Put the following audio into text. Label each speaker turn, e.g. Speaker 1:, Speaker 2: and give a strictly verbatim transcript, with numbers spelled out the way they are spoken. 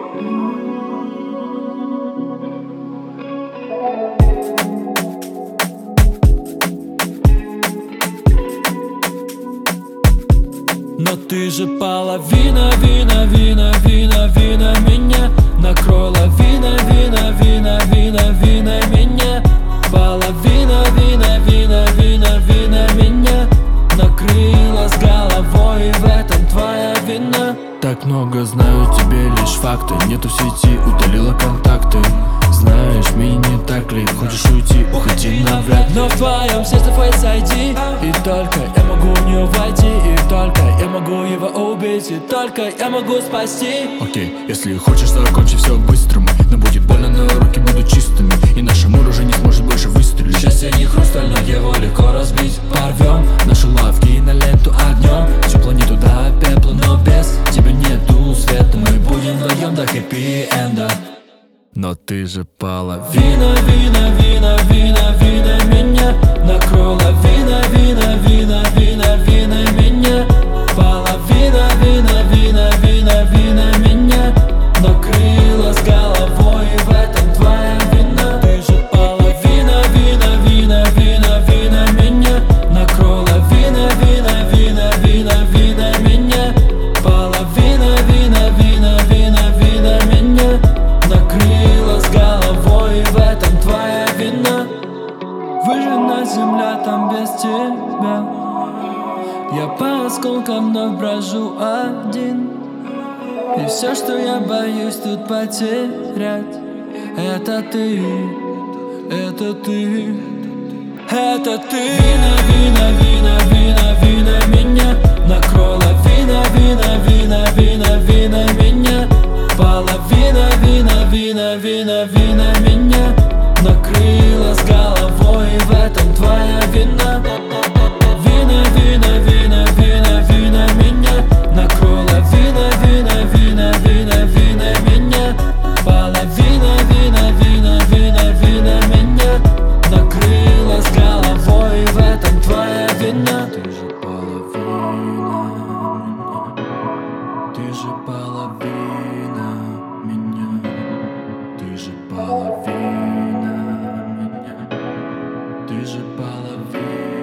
Speaker 1: Но ты же половина, вина, вина, вина, вина меня накрыла, вина, вина, вина, вина, вина меня. Половина, вина, вина, вина, вина меня накрыла с головой, и в этом твоя вина.
Speaker 2: Так много знаю, тебе лишь факты. Нету в сети, удалила контакты. Знаешь, мне не так ли? Хочешь уйти, уходи навряд ли.
Speaker 1: Но в твоем сердце Face ай ди, и только я могу в него войти, и только я могу его убить, и только я могу спасти.
Speaker 2: Окей, если хочешь, закончи все быстро, мы. Но будет больно, но руки будут чистыми, и наш амур уже не сможет больше выстрелить.
Speaker 1: Счастье не хрусталь, но его легко разбить.
Speaker 2: Порвем наши лавки на ленту огнем, всю планету до пепла, но без тебя нету света. Мы будем вдвоем до хэппи-энда. Но ты же половина.
Speaker 1: Вина, вина, вина, вина, вина меня накрыла, вина, вина, вина, вина, вина меня. Половина, вина, вина, вина, вина меня накрыла с головой, и в этом твоя вина. Ты же половина, вина, вина, вина, вина меня накрыла, вина, вина, вина, вина, вина меня. Половина, вина, вина, вина, вина меня накрыла с головой, и в этом твоя вина. Выжжена земля там без тебя, я по осколкам вновь брожу один. И все, что я боюсь тут потерять, это ты, это ты, это ты. Вина, вина, вина, вина, вина меня накрыла, вина, вина, вина, вина, вина меня. Половина, вина, вина, вина, вина меня накрыла с головой, и в этом твоя вина. Вина, вина, вина, вина, вина меня накрыла, вина, вина, вина, вина, вина меня. Половина, вина, вина, вина, вина меня накрыла с головой, и в этом твоя вина.
Speaker 2: Ты же половина меня, ты же половина меня, ты же половина меня, ты же половина.